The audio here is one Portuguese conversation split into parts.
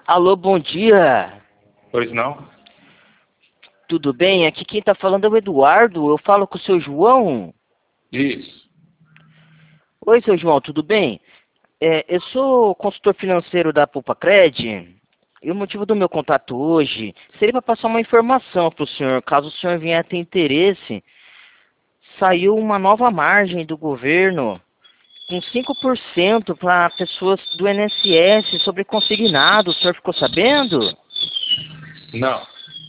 Alô, bom dia. Pois não? Tudo bem? Aqui quem tá falando é o Eduardo. Eu falo com o seu João. Isso. Oi, seu João, tudo bem? Eu sou consultor financeiro da Poupa-Cred. E o motivo do meu contato hoje seria para passar uma informação para o senhor. Caso o senhor venha a ter interesse, saiu uma nova margem do governo com 5% para pessoas do INSS sobre consignado. O senhor ficou sabendo? Não.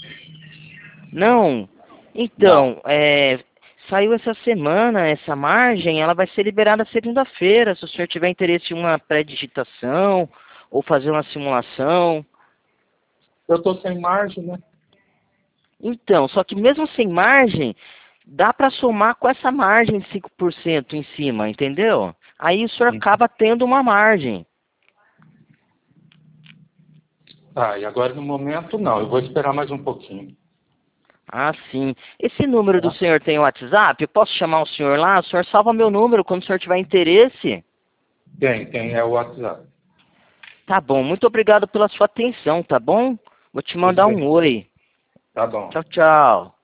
Não. Não. Então, saiu essa semana essa margem, ela vai ser liberada segunda-feira, se o senhor tiver interesse em uma pré-digitação ou fazer uma simulação. Eu tô sem margem, né? Então, só que mesmo sem margem, dá para somar com essa margem de 5% em cima, entendeu? Aí o senhor acaba tendo uma margem. Tá, e agora no momento não. Eu vou esperar mais um pouquinho. Ah, sim. Esse número do Tá? senhor tem WhatsApp? Eu posso chamar o senhor lá? O senhor salva meu número quando o senhor tiver interesse. Tem, é o WhatsApp. Tá bom, muito obrigado pela sua atenção, tá bom? Vou te Tudo mandar bem. um oi. Tá bom. Tchau, tchau.